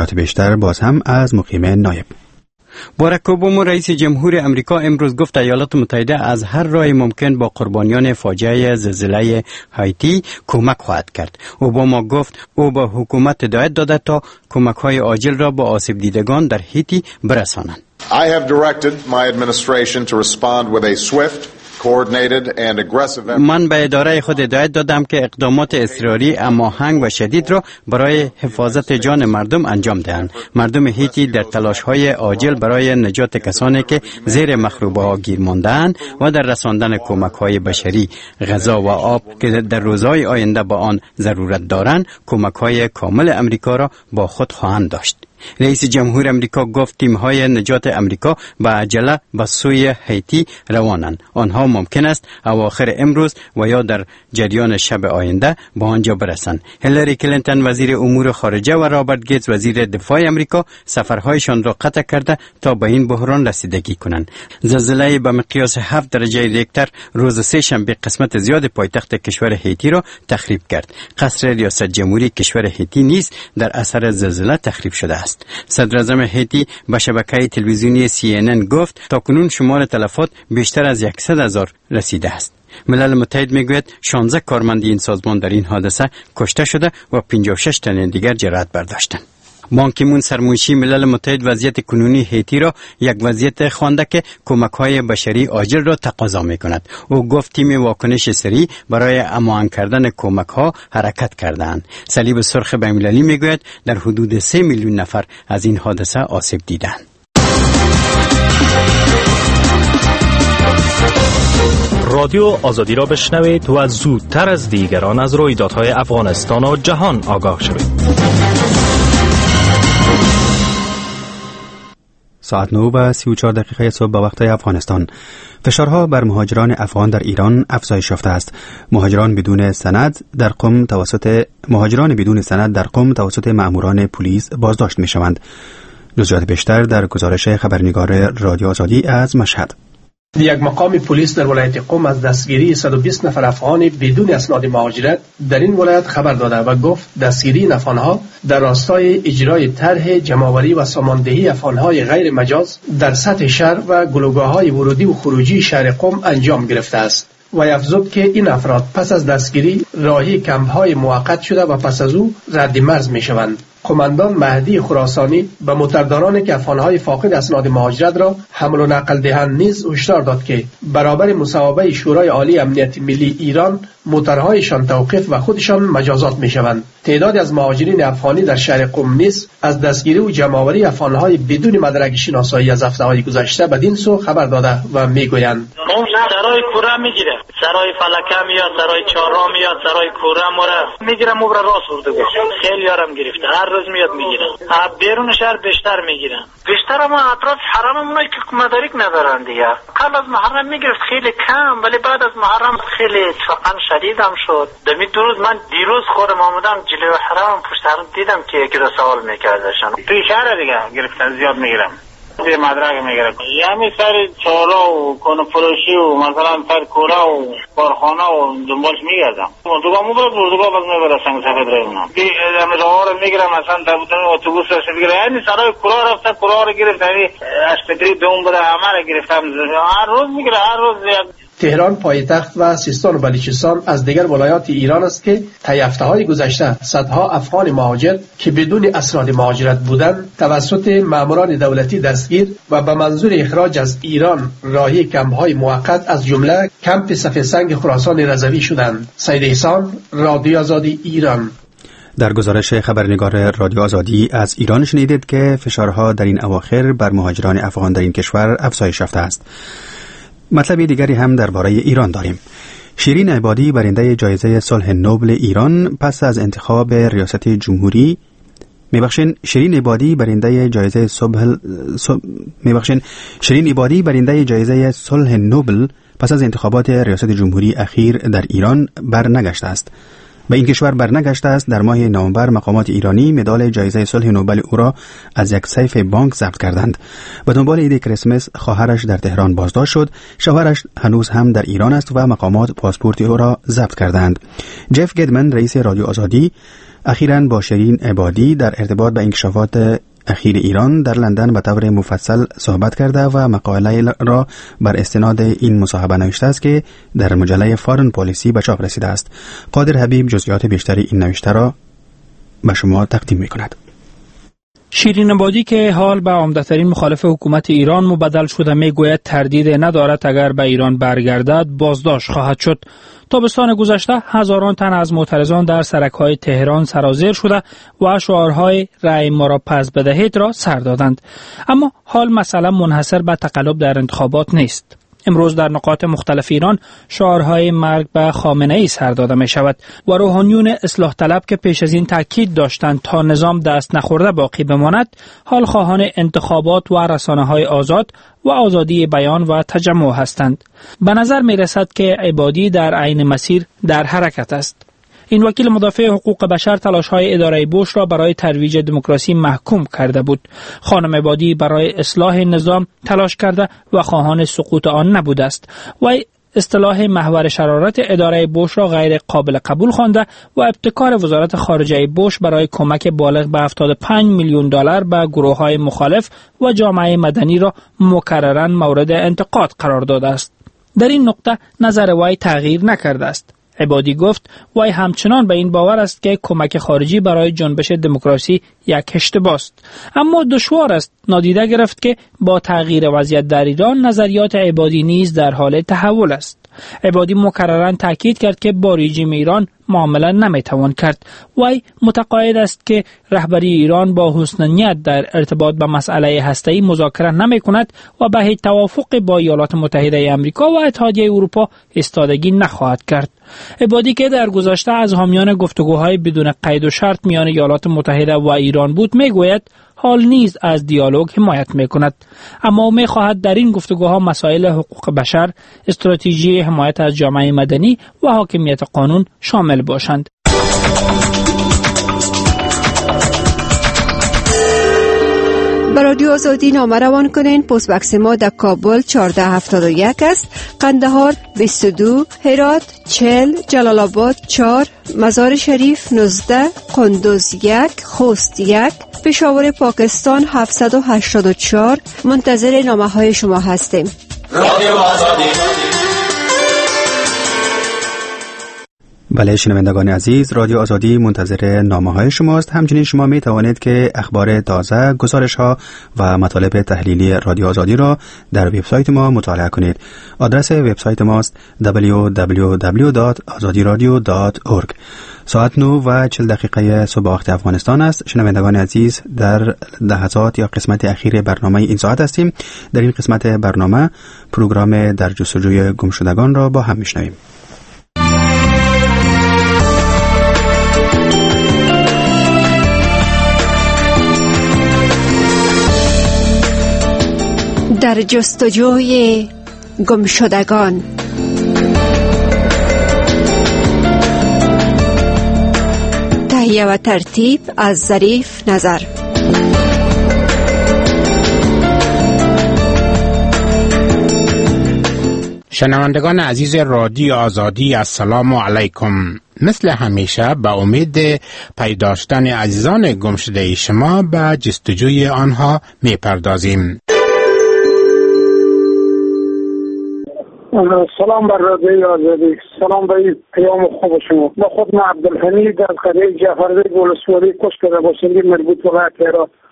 جزئیات بیشتر باز هم از مقیم نایب. باراک اوباما رئیس جمهور امریکا امروز گفت ایالات متحده از هر راه ممکن با قربانیان فاجعه زلزله هایتی کمک خواهد کرد. اوباما گفت او به حکومت هدایت داده تا کمک‌های عاجل را به آسیب دیدگان در هایتی برسانند. I have directed my administration to respond with a swift, coordinated and aggressive effort. من به اداره خود هدایت دادم که اقدامات اضطراری هماهنگ و شدید را برای حفاظت جان مردم انجام دهند. مردم هایتی در تلاش‌های عاجل برای نجات کسانی که زیر مخروبه‌ها گیر مانده‌اند و در رساندن کمک‌های بشری، غذا و آب که در روزهای آینده به آن ضرورت دارند، کمک‌های کامل امریکا را با خود خواهند داشت. رئیس جمهور امریکا گفت تیم‌های نجات امریکا به عجله به سوی هایتی روانند. آنها ممکن است اواخر امروز و یا در جریان شب آینده به آنجا برسند. هیلاری کلینتون وزیر امور خارجه و رابرت گیتس وزیر دفاع امریکا سفرهایشان را قطع کرده تا به این بحران رسیدگی کنند. زلزله به مقیاس 7 درجه ریکتر روز سه‌شنبه قسمت زیاد پایتخت کشور هایتی را تخریب کرد. قصر ریاست جمهوری کشور هایتی نیز در اثر زلزله تخریب شده است. صدر اعظم هایتی به شبکه تلویزیونی CNN گفت تاکنون شمار تلفات بیشتر از 100,000 رسیده است. ملل متحد میگوید 16 کارمند این سازمان در این حادثه کشته شده و 56 تن دیگر جراحت برداشتند. بان کی مون سرمنشی ملل متحد وضعیت کنونی هایتی را یک وضعیت خوانده که کمک‌های بشری عاجل را تقاضا می‌کند. او گفت تیم واکنش سریع برای هماهنگ کردن کمک‌ها حرکت کردند. صلیب سرخ بین‌المللی میگوید در حدود 3 میلیون نفر از این حادثه آسیب دیدند. رادیو آزادی را بشنوید و زودتر از دیگران از رویدادهای افغانستان و جهان آگاه شوید. ساعت 9:34 صبح به وقت افغانستان. فشارها بر مهاجران افغان در ایران افزایش یافته است. مهاجران بدون سند در قم توسط مأموران پلیس بازداشت می‌شوند. جزئیات بیشتر در گزارش خبرنگار رادیو آزادی از مشهد. یک مقام پلیس در ولایت قم از دستگیری 120 نفر افغانی بدون اسناد مهاجرت در این ولایت خبر داده و گفت دستگیری این افغانها در راستای اجرای طرح جمع‌آوری و ساماندهی افغانهای غیر مجاز در سطح شهر و گلوگاه‌های ورودی و خروجی شهر قم انجام گرفته است. و افزود که این افراد پس از دستگیری راهی کمپ‌های موقت شده و پس از او رد مرز می‌شوند. قماندان مهدی خراسانی به موتردارانی که افغانهای فاقد اسناد مهاجرت را حمل و نقل دهند نیز هشدار داد که برابر مصوبه شورای عالی امنیت ملی ایران موترهایشان توقیف و خودشان مجازات می‌شوند. تعدادی از مهاجرین افغانی در شهر قم نیز از دستگیری و جمع‌آوری افغانهای بدون مدرک شناسایی از هفته‌های گذشته بدین سو خبر داده و میگویند سرای کوره میگیره، سرای فلکه میاد، سرای چهارراه میاد، سرای کوره موره میگیره، مبر راست ورده گفت خیلی یارم گرفته، هر روز میاد میگیره. بیرون شهر بیشتر میگیرن، بیشتر ما اطراف حرممونایی که مدارک ندارن دیگه. قبل از محرم میگرفت خیلی کم، ولی بعد از محرم خیلی اتفاقا شدید هم شد. دمی دو روز من دیروز خودم آمدم جلوی حرم پشت حرم دیدم که یکی رو سوال میکردشن توی شهر دیگه گرفتن، زیاد میگیرم یه مدرک میگیرم. یعنی سر چهارراه و کنفروشی و مثلا سر کوره و کارخانه و دنبالش میگردم. اردوگاه مبرد اردوگاه باز میبره سنگ سفید رویونم راه رو میگیرم، مثلا در اتوبوس رو میگیرم. یعنی سرای کوره رفتن، کوره رو گرفت، یعنی اشتگری دوم بده همه رو گرفتم. هر روز میگیره، هر روز. تهران پایتخت و سیستان و بلوچستان از دیگر ولایات ایران است که طی هفته‌های گذشته صدها افغان مهاجر که بدون اسناد مهاجرت بودند توسط ماموران دولتی دستگیر و به منظور اخراج از ایران راهی کمپ‌های موقت از جمله کمپ سفید سنگ خراسان رضوی شدند. سید احسان، رادیو آزادی ایران. در گزارش خبرنگار رادیو آزادی از ایران شنیدید که فشارها در این اواخر بر مهاجران افغان در این کشور افزایش یافته است. مطلب دیگری هم درباره ایران داریم. شیرین عبادی برنده جایزه صلح نوبل ایران پس از انتخاب ریاست جمهوری شیرین عبادی برنده جایزه صلح نوبل پس از انتخابات ریاست جمهوری اخیر در ایران برنگشته است. به این کشور برنگشته است. در ماه نوامبر مقامات ایرانی مدال جایزه صلح نوبل او را از یک سیف بانک ضبط کردند. به دنبال عید کریسمس خواهرش در تهران بازداشت شد. شوهرش هنوز هم در ایران است و مقامات پاسپورت او را ضبط کردند. جف گدمن رئیس رادیو آزادی اخیراً با شیرین عبادی در ارتباط به انکشافات اخیر ایران در لندن به طور مفصل صحبت کرده و مقاله را بر استناد این مصاحبه نوشته است که در مجله فارن پالیسی به چاپ رسیده است. قادر حبیب جزئیات بیشتری این نوشته را به شما تقدیم می‌کند. شیرین عبادی که حال به عمده‌ترین مخالف حکومت ایران مبدل شده میگوید تردید ندارد اگر به ایران برگردد بازداشت خواهد شد. تابستان گذشته هزاران تن از معترضان در سرک‌های تهران سرازیر شده و شعارهای رأی ما را پس بدهید را سر دادند. اما حال مسئله منحصر به تقلب در انتخابات نیست. امروز در نقاط مختلف ایران شعارهای مرگ به خامنه‌ای سر داده می شود و روحانیون اصلاح طلب که پیش از این تاکید داشتند تا نظام دست نخورده باقی بماند، حال خواهان انتخابات و رسانه‌های آزاد و آزادی بیان و تجمع هستند. به نظر می رسد که عبادی در عین مسیر در حرکت است. این وکیل مدافع حقوق بشر تلاش‌های اداره بوش را برای ترویج دموکراسی محکوم کرده بود. خانم عبادی برای اصلاح نظام تلاش کرده و خواهان سقوط آن نبوده است. و اصطلاح محور شرارت اداره بوش را غیر قابل قبول خوانده و ابتکار وزارت خارجه بوش برای کمک بالغ به 75 میلیون دلار به گروه‌های مخالف و جامعه مدنی را مکرراً مورد انتقاد قرار داده است. در این نقطه نظر وی تغییر نکرده است. عبادی گفت وی همچنان به این باور است که کمک خارجی برای جنبش دموکراسی یک اشتباه است، اما دشوار است نادیده گرفت که با تغییر وضعیت در ایران نظریات عبادی نیز در حال تحول است. عبادی مکرراً تاکید کرد که با رژیم ایران معامله نمیتوان کرد. وی معتقد است که رهبری ایران با حسن نیت در ارتباط به مسئله هسته‌ای مذاکره نمی‌کند و به هیچ توافق با ایالات متحده آمریکا و اتحادیه اروپا ایستادگی نخواهد کرد. عبادی که در گذشته از حامیان گفتگوهای بدون قید و شرط میان ایالات متحده و ایران بود، میگوید حال نیز از دیالوگ حمایت میکند، اما میخواهد در این گفتگوها مسائل حقوق بشر، استراتژی حمایت از جامعه مدنی و حاکمیت قانون شامل باشند. به رادیو آزادی نامه روان کنین. پست بکس ما در کابل 1471 است، قندهار 22، هرات 40، جلال آباد 4، مزار شریف 19، قندوز 1، خوست 1، پشاور پاکستان 784. منتظر نامه های شما هستیم. رادیو آزادی. بله شنوندگان عزیز، رادیو آزادی منتظر نامه‌های شماست. همچنین شما می توانید که اخبار تازه، گزارش‌ها و مطالب تحلیلی رادیو آزادی را در وبسایت ما مطالعه کنید. آدرس وبسایت ماست www.azadiradio.org. ساعت 9:40 صبح وقت افغانستان است. شنوندگان عزیز، در لحظات یا قسمت اخیر برنامه این ساعت هستیم. در این قسمت برنامه پروگرام در جستجوی گمشدگان را با هم میشنویم. در جستجوی گمشدگان. تهیه و ترتیب از ظریف نظر. شنوندگان عزیز رادیو آزادی، السلام علیکم. مثل همیشه به امید پیدا داشتن عزیزان گمشده شما به جستجوی آنها میپردازیم. سلام بر رادیو آزادی، سلام به پیام خوب شما. با خود من عبدالحمید از قریه جعفربیگ ولسوالی کشت رباسنگی مربوط به تهران